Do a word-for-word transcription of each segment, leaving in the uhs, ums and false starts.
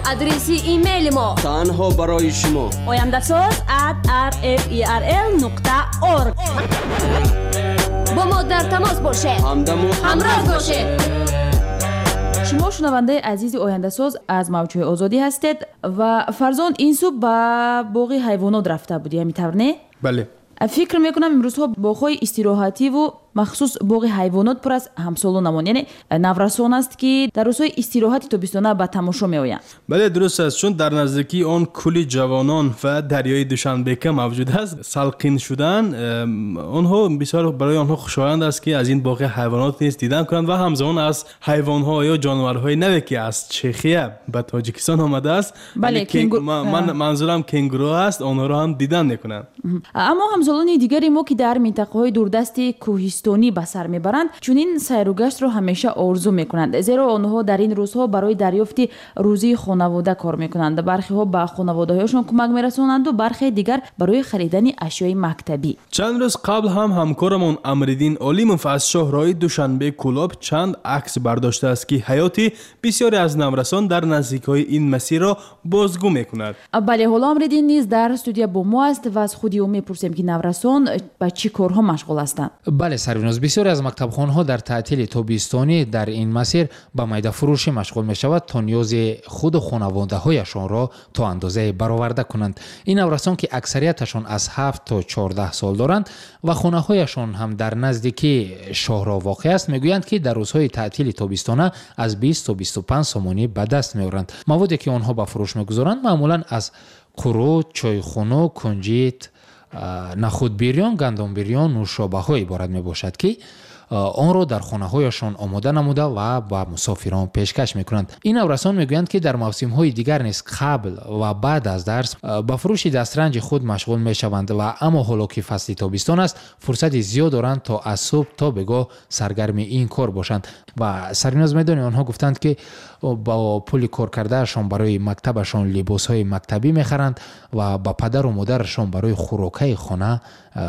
آدرس ایمیل ما تنها برای شما oyandasaz at r f e r l نقطه org. با ما در تماس باشه، همدم و همراه باشه. شما شنونده عزیز آینده‌ساز از موجهای آزادی هستید و فرزان این صبح به باغ حیوانات رفته بودی، همینطور نه؟ بله. فکر میکنم امروزها باغ‌های استراحتی و مخصوص باغ حیوانات پر از همسالانمان، یعنی نورسان است که در روزهای استراحت تابستانه به تماشا میآیند. بله درست است، چون در نزدیکی آن کولی جوانان و دریای دوشنبه که موجود است. سالقین شدن آنها بسیار برای آنها خوشایند است که از این باغ حیوانات نیز دیدن کنند و همزمان از حیوان‌ها یا جانورهای نوی که از چخیه به تاجیکستان آمده است. بله کنگ... من منظورم کنگورو است، آنها را هم دیدن میکنند. اما همسالان دیگری ما که در منطقه‌های دوردست کوهستانی به سر میبرند چون این سیر و گشت را همیشه آرزو میکنند، زیرا آنها در این روزها برای دریافت روزی خانواده کار میکنند. برخی ها به خانواده‌هایشان کمک میرسانند و برخی دیگر برای خریدن اشیاء مکتبی. چند روز قبل هم همکارمون امرالدین علیموف از شهرهای دوشنبه کلاب چند عکس برداشته است که حیاتی بسیاری از نورسان در نزدیک‌های این مسیر را بازگو میکند. بله، حالا امرالدین نیز در استودیو با ما است و از خود او میپرسیم که نورسان به چه کارها مشغول هستند. بله سرویناز، بسیاری از مکتبخانه‌ها در تعطیل تابستانی در این مسیر به میده فروشی مشغول می شود تا نیاز خود و خانواده‌هایشان را تا اندازه برآورده کنند. این نورسان که اکثریتشان از هفت تا چهارده سال دارند و خانه‌هایشان هم در نزدیکی شهرها واقع است، میگویند که در روزهای تعطیل تابستانه از بیست تا بیست و پنج سومانی به دست میآورند. موادی که آنها به فروش میگذارند معمولا از قرو، چایخانه، کنجیت، نخود بیریان، گندم بیریان، نوشابه ها عبارت می باشد که آن را در خانه هایشان آماده نموده و با مسافران پیشکش می کنند. این نورسان می گویند که در موسم های دیگر نیز قبل و بعد از درس با فروش دسترنج خود مشغول می شوند و اما حالا که فصل تابستان است فرصت زیاد دارند تا از صبح تا بگاه سرگرم این کار باشند. و سریناز میدانی آنها گفتند که با پول کار کردهشان برای مکتبشان لباس های مکتبی میخرند و با پدر و مادرشان برای خوراکای خانه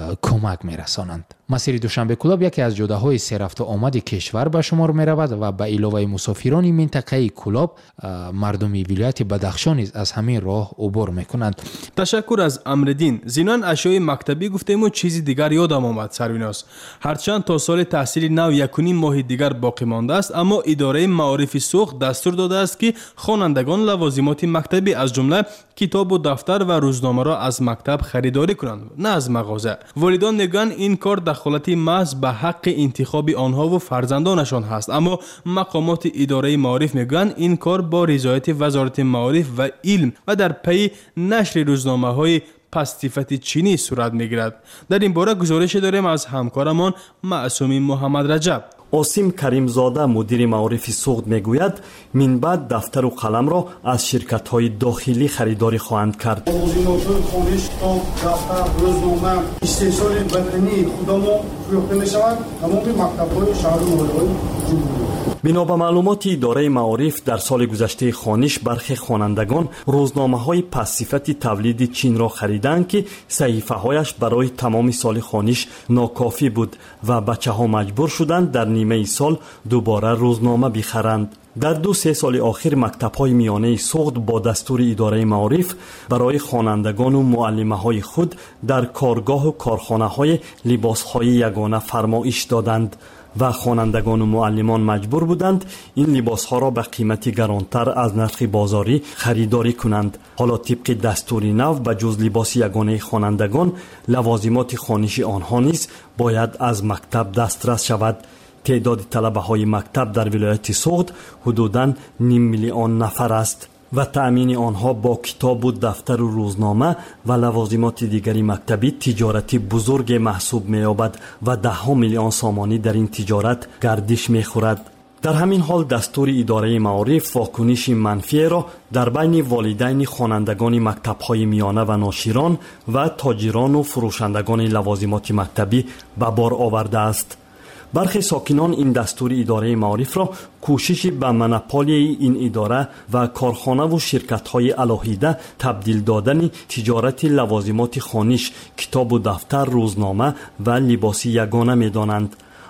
کمک میرسانند. مسیر دوشنبه کلاب یکی از جاده های سه رفت و آمد کشور به شمار می رود و به علاوه مسافران منطقه کلاب مردم ولایت بدخشان از همین راه عبور می کنند. تشکر از امرالدین. زینان اشیاء مکتبی گفتیم و چیزی دیگر یادم آمد سرویناس. هرچند تا سال تحصیل نو یک و نیم ماه دیگر باقی مانده است، اما اداره معارف سوخت دستور داده است که خوانندگان لوازمات مکتبی از جمله کتاب و دفتر و روزنامه را از مکتب خریداری کنند، نه از مغازه. والدان میگن این کار دخالتی محض به حق انتخاب آنها و فرزندانشان هست، اما مقامات اداره معارف میگن این کار با رضایت وزارت معارف و علم و در پی نشر روزنامه های پستیفت چینی صورت میگیرد. در این باره گزارش داریم از همکارمان معصومی محمد رجب. عاصم کریمزاده مدیر معارف سوخت میگوید من بعد دفتر و قلم را از شرکت های داخلی خریداری خواهند کرد. موضوعات خانش تا دفتر روزنامه استحصال وطنی خودمون فروخته میشوند تمام مکتب‌های شهر و محله‌های جمهوری. بنا به معلومات اداره معارف در سال گذشته خانش برخی خوانندگان روزنامه های پس‌صفت تولید چین را خریدند که صحیفه هایش برای تمام سال خانش ناکافی بود و بچه ها مجبور شدند در نیمه سال دوباره روزنامه بخرند. در دو سه سال آخر مکتب‌های میانه سوخت با دستور اداره معارف برای خوانندگان و معلمه‌های خود در کارگاه و کارخانه‌های لباس‌های یگانه فرمایش دادند و خوانندگان و معلمان مجبور بودند این لباس‌ها را به قیمت گرانتر از نرخ بازاری خریداری کنند. حالا طبق دستور نو به جز لباس یگانه خوانندگان لوازمات خوانشی آنها نیز باید از مکتب دسترس شود. تعداد طلبه های مکتب در ولایت سوخت حدوداً نیم میلیون نفر است و تأمین آنها با کتاب و دفتر و روزنامه و لوازمات دیگری مکتبی تجارتی بزرگ محسوب می‌یابد و ده ها میلیون سامانی در این تجارت گردش می‌خورد. در همین حال دستور اداره معارف واکنش منفی را در بین والدین خوانندگان مکتب‌های میانه و ناشران و تاجران و فروشندگان لوازمات مکتبی به بار آورده است. برخی ساکنان این دستور اداره معارف را کوشش به منپالی این اداره و کارخانه و شرکت‌های الهیده تبدیل دادن تجارت لوازمات خوانش، کتاب و دفتر، روزنامه و لباس یگانه می‌دانند.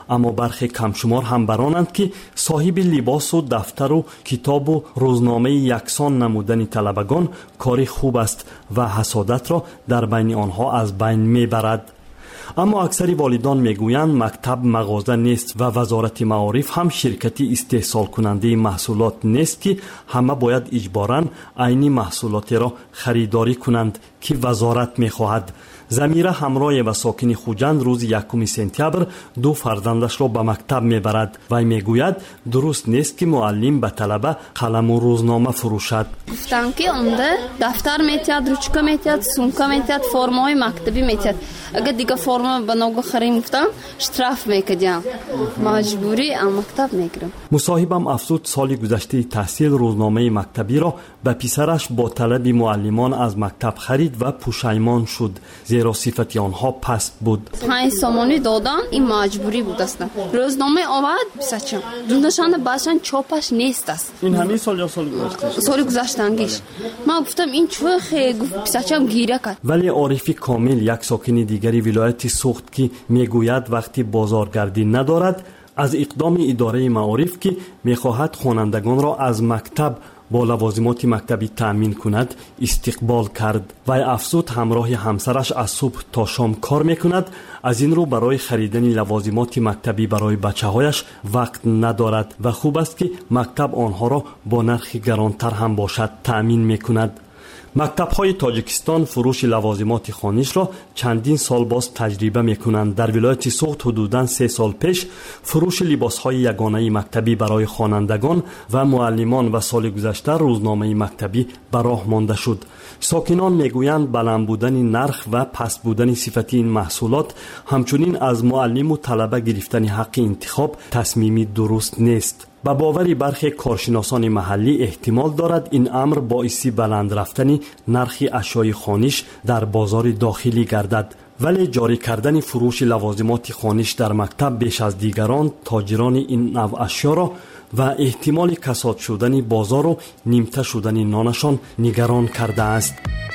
аммо бархе камшумор ҳамбаронанд ки соҳиби либосу дафтару китобу рӯзномаи яксон намудани талабагон кори хуб аст ва ҳасодатро дар байни онҳо аз байн мебарад. аммо аксари волидон мегӯянд мактаб мағоза нест ва вазорати маориф ҳам ширкати истеҳсолкунандаи маҳсулот нест ки ҳама бояд иҷборан айни маҳсулотеро харидорӣ кунанд ки вазорат мехоҳад. замира ҳамроҳе ва сокини хуҷанд рӯзи якуми сентябр ду фарзандашро ба мактаб мебарад. вай мегӯяд дуруст нест ки муаллим ба талаба қаламу рӯзнома фурӯшад. гуфтанд ки онда дафтар метиҳад, ручка метиҳад, сумка метиҳад, формаҳои мактабӣ метиҳад. агар дигар форма ба ногу харим гуфтам штраф мекардям. маҷбурӣ аз мактаб мегирам. мусоҳибам афзуд соли гузаштаи таҳсил рӯзномаи мактабиро ба писараш бо талаби муаллимон аз мактаб харид ва пушаймон шуд, зеро сифати онҳо паст буд. панҷ сомонӣ додан ин маҷбурӣ буд аст. рӯзнома овард писачам дунашанда башан чопаш нест аст. ин ҳамин сол ё соли гузашта? соли гузаштангиш. ман гуфтам ин чӯ хе гуфт писачам гиря кард. вале орифи комил як сокини дигари вилояти суғд ки мегӯяд вақти бозоргардӣ надорад, аз иқдоми идораи маориф ки мехоҳад хонандагонро аз мактаб бо лавозимоти мактабӣ таъмин кунад истиқбол кард. вай афзуд ҳамроҳи ҳамсараш аз субҳ то шом кор мекунад, аз ин рӯ барои харидани лавозимоти мактабӣ барои бачаҳояш вақт надорад ва хуб аст ки мактаб онҳоро бо нархи гаронтар ҳам бошад таъмин мекунад. мактабҳои тоҷикистон фурӯши лавозимоти хонишро чандин сол боз таҷриба мекунанд. дар вилояти суғд ҳудудан се сол пеш фурӯши либосҳои ягонаи мактабӣ барои хонандагон ва муаллимон ва соли гузашта рӯзномаи мактабӣ ба роҳ монда шуд. сокинон мегӯянд баланд будани нарх ва паст будани сифати ин маҳсулот ҳамчунин аз муаллиму талаба гирифтани ҳаққи интихоб тасмими дуруст нест. ба бовари бархе коршиносони маҳаллӣ эҳтимол дорад ин амр боиси баланд рафтани нархи ашёи хониш дар бозори дохилӣ гардад. вале ҷорӣ кардани фурӯши лавозимоти хониш дар мактаб беш аз дигарон тоҷирони ин нав ашёро ва эҳтимоли касод шудани бозору нимта шудани нонашон нигарон кардааст.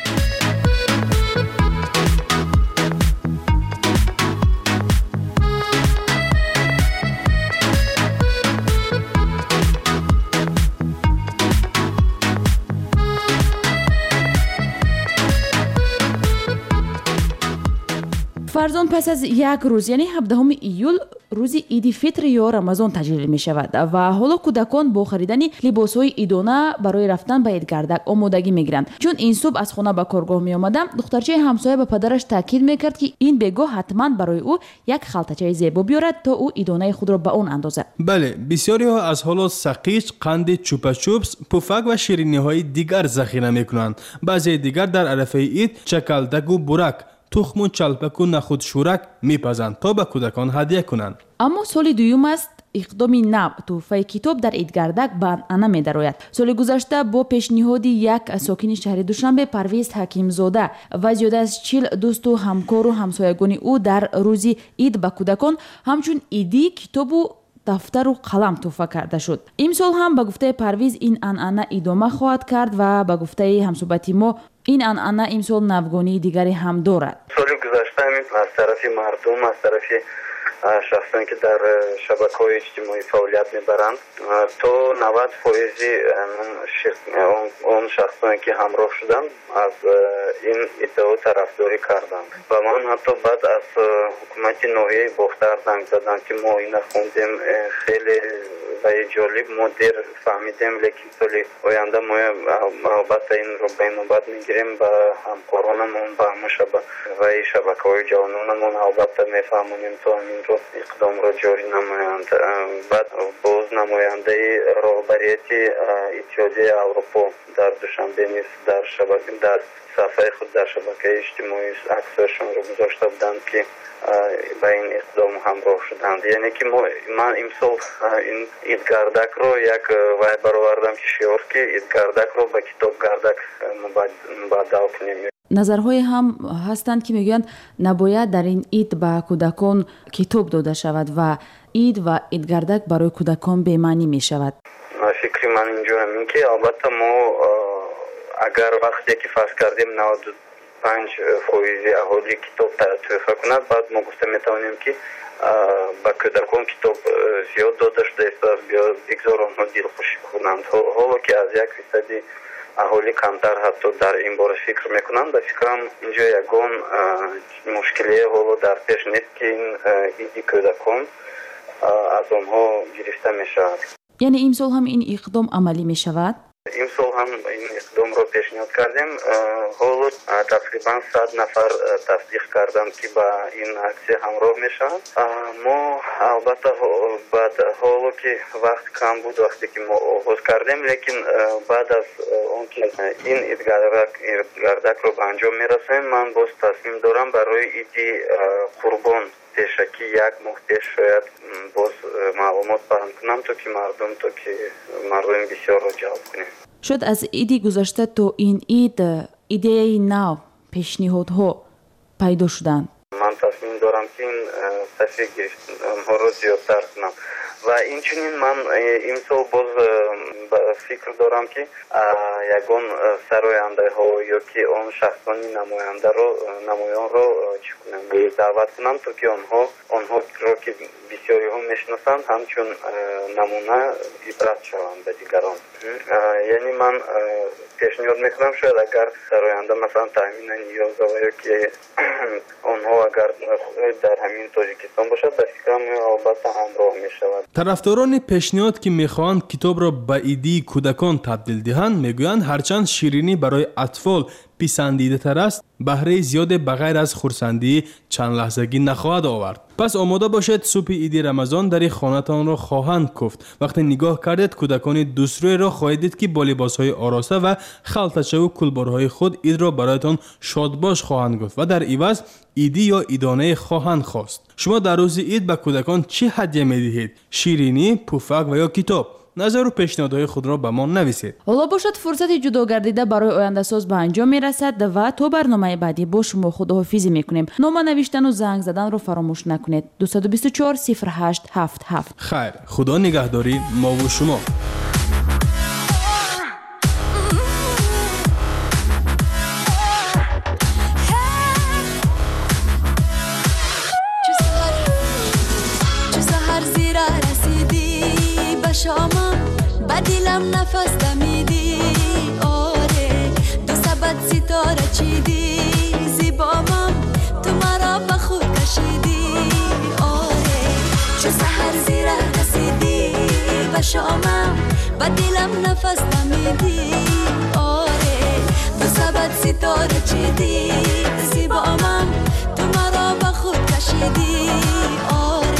фарзон пас аз як рӯз яъне ҳабдаҳуми июл рӯзи иди фитр ё рамазон таҷлил мешавад ва ҳоло кӯдакон бо харидани либосҳои идона барои рафтан ба идгардак омодагӣ мегиранд. чун ин субҳ аз хона ба коргоҳ меомадам, духтарчаи ҳамсоя ба падараш таъкид мекард ки ин бегоҳ ҳатман барои ӯ як халтачаи зебо биёрад то ӯ идонаи худро ба он андозад. бале, бисёриҳо аз ҳоло сақич, қанди чупа-чупс, пуфак ва шириниҳои дигар захира мекунанд. баъзеи дигар дар арафаи ид чакалдагу бурак, тухму чалпаку нахудшӯрак мепазанд то ба кӯдакон ҳадия кунанд. аммо соли дуюм аст иқдоми нав тӯҳфаи китоб дар идгардак ба анъана медарояд. соли гузашта бо пешниҳоди як сокини шаҳри душанбе Парвиз Ҳакимзода ва зиёда аз чил дӯсту ҳамкору ҳамсоягони ӯ дар рӯзи ид ба кӯдакон ҳамчун идӣ китобу дафтару қалам тӯҳфа карда шуд. имсол ҳам ба гуфтаи Парвиз ин анъана идома хоҳад кард ва ба гуфтаи ҳамсӯҳбати мо ин анъана имсол навгонии дигаре ҳам дорад. соли гузашта аз тарафи мардум, аз тарафи шахсоне ки дар шабакаҳои иҷтимоӣ фаъолият мебаранд, то навад фоизи он шахсоне ки ҳамроҳ шуданд аз ин иддао тарафдорӣ карданд ва ман ҳатто баъд аз ҳукумати ноҳияи бохтар занг задам ки мо ина хондем, хеле ва ҷолиб мо дер фаҳмидем, лекин соли оянда мо албатта инро ба инобат мегирем ба ҳамкоронамон ба ҳама ва шабакаҳои ҷавононамон албатта мефаҳмонем то ҳаминро иқдомро ҷорӣ намоянд. баъд боз намояндаи роҳбарияти иттиҳодияи аврупо дар душанбе низ дар шабака дар сафҳаи худ дар шабакаи иҷтимоӣ аксҳояшонро гузошта буданд ки ба ин иқдом ҳамроҳ шуданд. яъне ки мо ман имсол ин идгардакро як вай баровардам ки шиёр ки идгардакро ба китобгардак мубаддал кунем. назарҳое ҳам ҳастанд ки мегӯянд набояд дар ин ид ба кӯдакон китоб дода шавад ва ид ва идгардак барои кӯдакон бемаънӣ мешавад. фикри ман инҷо ҳамин ки албатта мо агар вақте ки фарз кардем наваду پنج فویزی اهالی کتاب تحفه کند، بعد ما گفته میتوانیم که با کودکان کتاب زیاد داده شده است، بیا بگذار آنها دلخوشی کنند. حالا که از یک فیصدی اهالی کمتر حتی در این باره فکر میکنند، به فکرم اینجا یگان مشکلی حالا در پیش نیست که این ایدی کودکان از آنها گرفته میشود. یعنی امسال هم این اقدام عملی میشود؟ امسال هم این اقدام را پیشنهاد کردیم. حالا تقریبا صد نفر تصدیق کردند که با این اکسیه همراه میشن. ما البته بعد حالا که وقت کم بود وقتی که ما آغاز کردیم، لیکن بعد از اون که این گردک رو به انجام میرسیم، من باز تصمیم دارم برای ایدی قربان پیشکی یک ماه پیش شاید باز معلومات پهن کنم تا که مردم تا که مردم بسیار رو جلب کنیم. شد از ایدی گذشته تو این اید ایده نو پیشنهادها پیدا شدن. من تصمیم دارم که این صفحه گرفتنها رو زیادتر کنم و اینچنین من امسال باز فکر دارم که یگان سراینده ها یا که آن شخصانی نماینده رو نمایان رو چی کنم دعوت کنم تا که آنها آنها رو که بسیاری ها میشناسند همچون نمونه عبرت شوند به دیگران. یعنی من پیشنهاد میکنم شاید اگر سراینده مثلا تامین نیاز یا که آنها اگر در همین تاجیکستان باشد به فکرم البته همراه میشود. طرفداران پیشنهاد که میخواهند کتاب را به ایدی کودکان تبدیل دهند میگویند هرچند شیرینی برای اطفال پسندیده تر است، بهره زیاد بغیر از خرسندی چند لحظگی نخواهد آورد. پس آماده باشید صبح عید رمضان در خانه‌تان را خواهند کفت. وقتی نگاه کردید کودکان دوستروی را خواهید دید که با لباس‌های آراسته و خلطچه و کلبارهای خود عید را برایتان شادباش خواهند گفت و در عوض ایدی یا ایدانه خواهند خواست. شما در روز عید به کودکان چه هدیه می‌دهید؟ شیرینی، پفک و یا کتاب؟ نظر و پیشنهادهای خود را به ما نویسید. حالا باشد فرصت جدا گردیده برای آینده ساز به انجام میرسد و تا برنامه بعدی با شما خداحافظی میکنیم. نام نوشتن و زنگ زدن رو فراموش نکنید. دو دو چهار صفر هشت هفت هفت. خیر، خدا نگهداری ما و شما. شامم با دلم نفس دمیدی، آره دو سبت ستاره چیدی، زیبامم تو مرا به خود کشیدی، آره چو سحر زیره رسیدی با شامم با دلم نفس دمیدی، آره دو سبت ستاره چیدی، زیبامم تو مرا به خود کشیدی، آره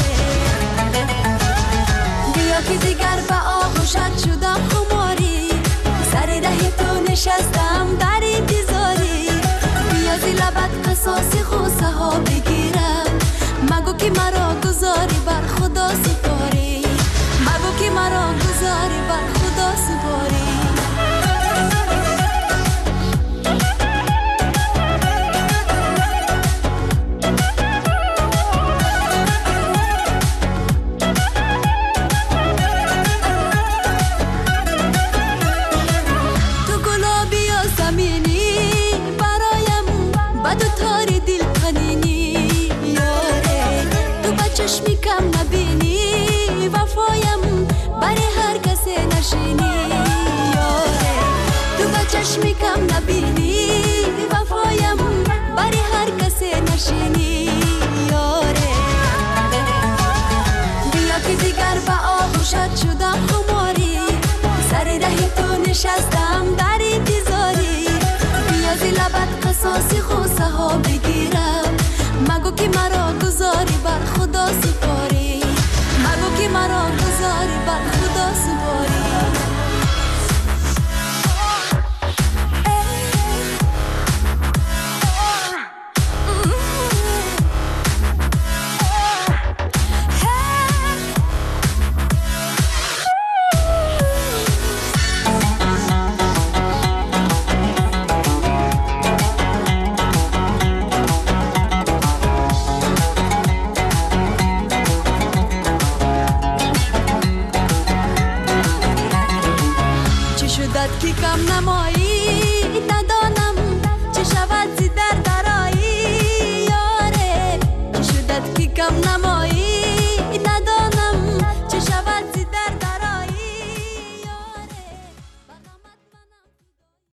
که دیگر به آغوشت شدم خماری، سر ره تو نشستم در انتظاری، بیا زی لبت قصاص خوصه ها بگیرم، مگو که مرا گذاری بر خدا سپاری، مگو که مرا گذاری بر خدا سپاری. چشمی کم نبینی وفایم برای هر کسی نشینی، یاره تو با چشمی کم نبینی وفایم برای هر کسی نشینی.